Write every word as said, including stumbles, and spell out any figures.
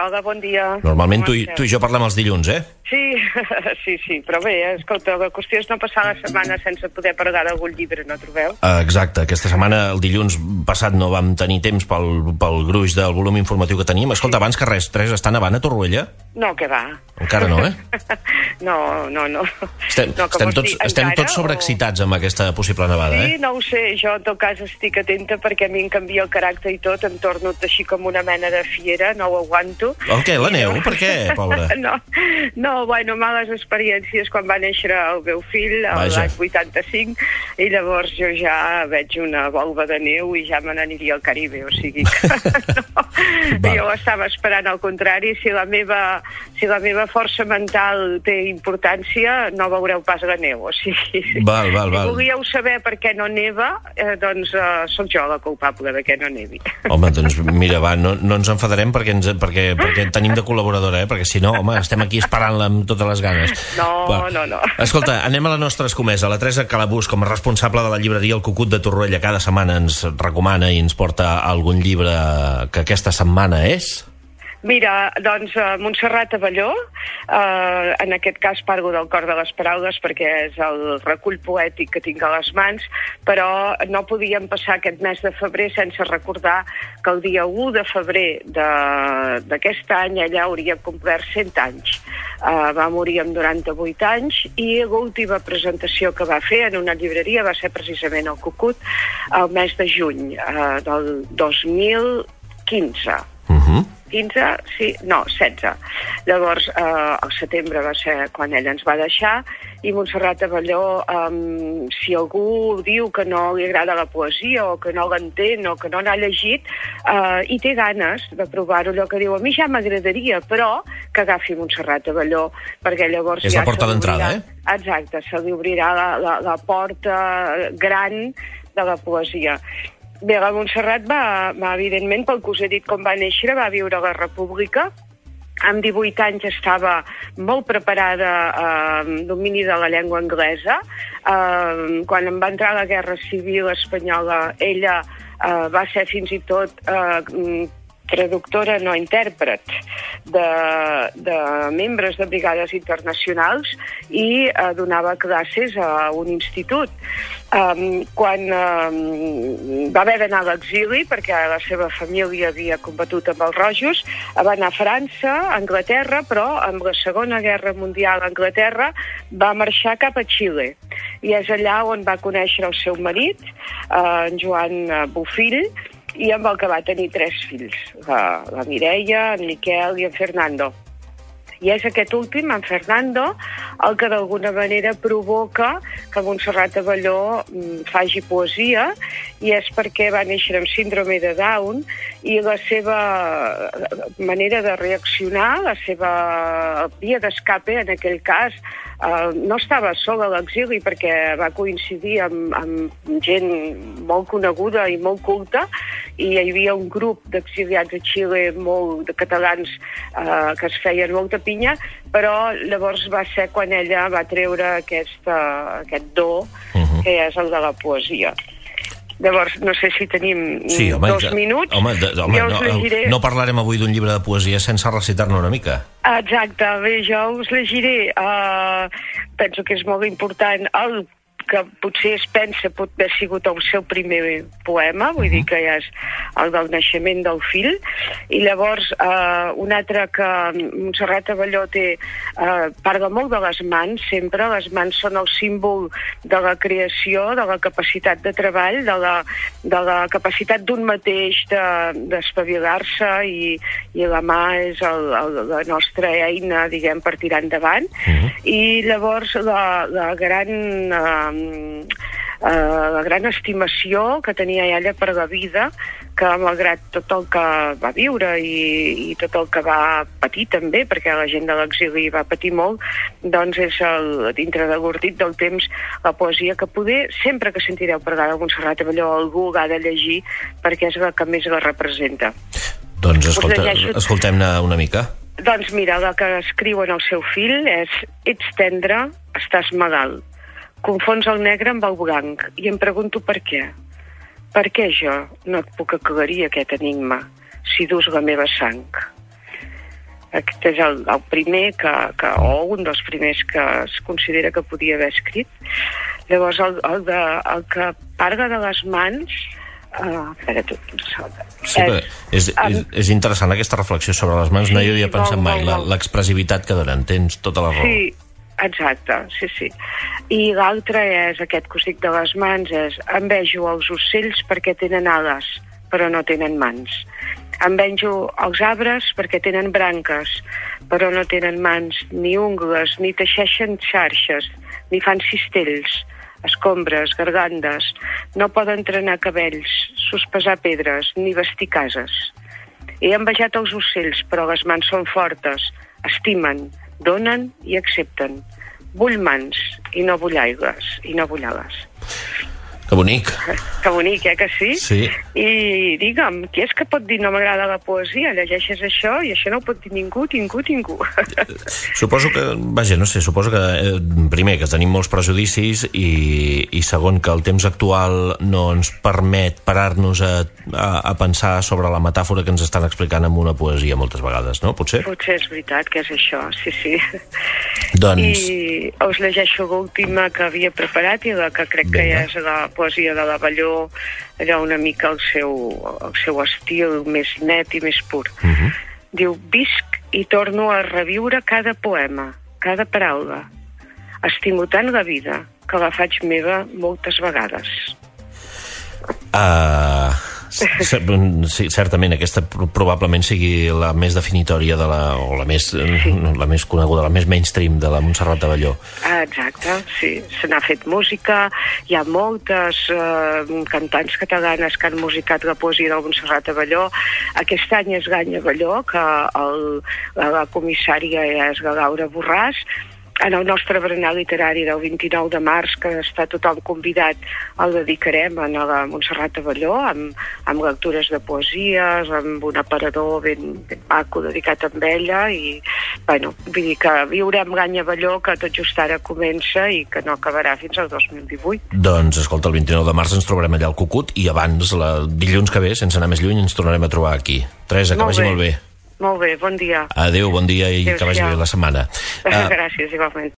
Hola, bon dia. Normalment tu i, tu i jo parlem els dilluns, eh? Sí, sí, sí, però bé, escolta, la qüestió és no passar la setmana sense poder parlar d'algun llibre, no trobeu? Exacte, aquesta setmana, el dilluns passat, no vam tenir temps pel, pel gruix del volum informatiu que teníem. Escolta, abans que res, Teresa, està nevant a Torroella? No, que va. Encara no, eh? No, no, no. Estem, no, estem, tots, dir, estem encara, tots sobreexcitats o... amb aquesta possible nevada, sí, eh? Sí, no ho sé, jo en tot cas estic atenta perquè a mi em canvia el caràcter i tot, em torno així com una mena de fiera, no ho aguanto. El què, la neu? Per què, pobra? No, no, bueno, males experiències quan va néixer el meu fill, l'any vuitanta-cinc, i llavors jo ja veig una volva de neu i ja me n'aniria al Caribe, o sigui que no. Jo estava esperant al contrari, si la meva, si la meva força mental té importància, no veureu pas la neu, o sigui, val, val, val. si volíeu saber per què no neva, eh, doncs eh, sóc jo la culpable de què no nevi. Home, doncs mira, va, no, no ens enfadarem perquè, ens, perquè, perquè tenim de col·laboradora, eh? Perquè si no, home, estem aquí esperant-la amb totes les ganes. No, va. no, no. Escolta, anem a la nostra escomesa. La Teresa Calabús, com a responsable de la llibreria El Cucut de Torroella, cada setmana ens recomana i ens porta algun llibre que aquesta setmana és... Mira, doncs, uh, Montserrat Abelló, uh, en aquest cas parlo del Cor de les Paraules perquè és el recull poètic que tinc a les mans, però no podíem passar aquest mes de febrer sense recordar que el dia u de febrer d'aquest any ella hauria complert cent anys. Uh, va morir amb noranta-vuit anys i l'última presentació que va fer en una llibreria va ser precisament el Cucut el mes de juny uh, del dos mil quinze. Uh-huh. quinze, sí, no, setze. Llavors, eh, el setembre va ser quan ella ens va deixar i Montserrat Abelló, eh, si algú diu que no li agrada la poesia o que no l'entén o que no n'ha llegit eh, i té ganes de provar-ho, allò que diu, a mi ja m'agradaria, però que agafi Montserrat Abelló, perquè llavors és ja la porta d'entrada, eh? Exacte, se li obrirà la, la, la porta gran de la poesia. Bé, la Montserrat va, va, evidentment, pel que us he dit com va néixer, va viure a la República. Amb divuit anys estava molt preparada a eh, domini de la llengua anglesa. Eh, quan em va entrar la Guerra Civil Espanyola, ella eh, va ser fins i tot eh, traductora, no intèrpret, de, de membres de brigades internacionals i eh, donava classes a un institut. Um, quan um, va haver d'anar a l'exili, perquè la seva família havia combatut amb els rojos, va anar a França, a Anglaterra, però amb la Segona Guerra Mundial a Anglaterra va marxar cap a Xile. I és allà on va conèixer el seu marit, uh, en Joan Bofill, i amb el que va tenir tres fills, la, la Mireia, en Miquel i en Fernando. I és aquest últim, en Fernando, el que d'alguna manera provoca que Montserrat Abelló faci poesia, i és perquè va néixer amb síndrome de Down i la seva manera de reaccionar, la seva via d'escape, en aquell cas, Uh, no estava sola a l'exili perquè va coincidir amb, amb gent molt coneguda i molt culta, i hi havia un grup d'exiliats a Xile, molt de catalans, uh, que es feien molta pinya, però llavors va ser quan ella va treure aquesta, aquest do, uh-huh. que és el de la poesia. Llavors, no sé si tenim sí, home, dos ja, minuts. Home, de, home jo no, llegiré... no parlarem avui d'un llibre de poesia sense recitar-ne una mica. Exacte, bé, jo us llegiré, uh, penso que és molt important, el que potser es pensa pot haver sigut el seu primer poema, vull uh-huh. dir que ja és el del naixement del fill, i llavors eh, un altre que Montserrat Abelló té, eh, parla molt de les mans, sempre, les mans són el símbol de la creació, de la capacitat de treball, de la, de la capacitat d'un mateix d'espavilar-se, i, i la mà és el, el, la nostra eina, diguem, per tirar endavant, uh-huh. i llavors la, la gran... Eh, Uh, la gran estimació que tenia ella per la vida, que malgrat tot el que va viure i, i tot el que va patir també, perquè la gent de l'exili va patir molt, doncs és el, dintre de l'ordit del temps, la poesia que poder, sempre que sentireu parlar de Montserrat Abelló, algú l'ha de llegir perquè és la que més la representa. Doncs escolta, escoltem-ne una mica. Doncs mira, la que escriu en el seu fill és: ets tendre, estàs malalt. Confons el negre amb el blanc i em pregunto per què. Per què jo no et puc aclarir aquest enigma si dus la meva sang? Aquest és el, el primer que, que, o un dels primers que es considera que podia haver escrit. Llavors, el, el, de, el que parla de les mans... Uh, espera, tu, sí, és, és, és, és interessant aquesta reflexió sobre les mans. Sí, no hi havia pensat mai l'expressivitat que donen. Tens tota la raó. Sí, exacte, sí, sí. I l'altre és, aquest que us dic de les mans, és envejo els ocells perquè tenen ales, però no tenen mans. Envejo els arbres perquè tenen branques, però no tenen mans, ni ungles, ni teixeixen xarxes, ni fan cistells, escombres, gargandes, no poden trenar cabells, sospesar pedres, ni vestir cases. He envejat els ocells, però les mans són fortes, estimen, donen i accepten. Vull mans i no vull aigües, i no vull ales. Que bonic. Que bonic, eh, que sí? Sí. I digue'm, qui és que pot dir no m'agrada la poesia? Llegeixes això i això no ho pot dir ningú, ningú, ningú. Suposo que, vaja, no sé, suposo que, eh, primer, que tenim molts prejudicis i, i segon, que el temps actual no ens permet parar-nos a, a, a pensar sobre la metàfora que ens estan explicant amb una poesia moltes vegades, no? Potser? Potser és veritat que és això, sí, sí. Doncs... I us llegeixo l'última que havia preparat i la que crec Vinga. que és la poesia de l'Abelló, allò una mica el seu, el seu estil més net i més pur. Uh-huh. Diu, visc i torno a reviure cada poema, cada paraula. Estimo tant la vida que la faig meva moltes vegades. Uh, sí, certament aquesta probablement sigui la més definitòria de la, o la més, sí. la més coneguda, la més mainstream de la Montserrat Abelló. Ah, exacte, sí, se n'ha fet música, hi ha moltes eh, cantants catalanes que han musicat la poesia de Montserrat Abelló. Aquest any és l'any Abelló, que el, la comissària és la Laura Borràs. En el nostre berenar literari del vint-i-nou de març, que està tothom convidat, el dedicarem a la Montserrat Abelló, amb, amb lectures de poesies, amb un aparador ben, ben maco dedicat a ella, i bueno, vull dir que viurem l'any Abelló, que tot just ara comença i que no acabarà fins al dos mil divuit. Doncs, escolta, el vint-i-nou de març ens trobarem allà al Cucut i abans, la dilluns que ve, sense anar més lluny, ens tornarem a trobar aquí. Teresa, que vagi molt bé. Molt bé, bon dia. Adéu, bon dia i Adéu, que vagi bé la setmana. Gràcies, igualment.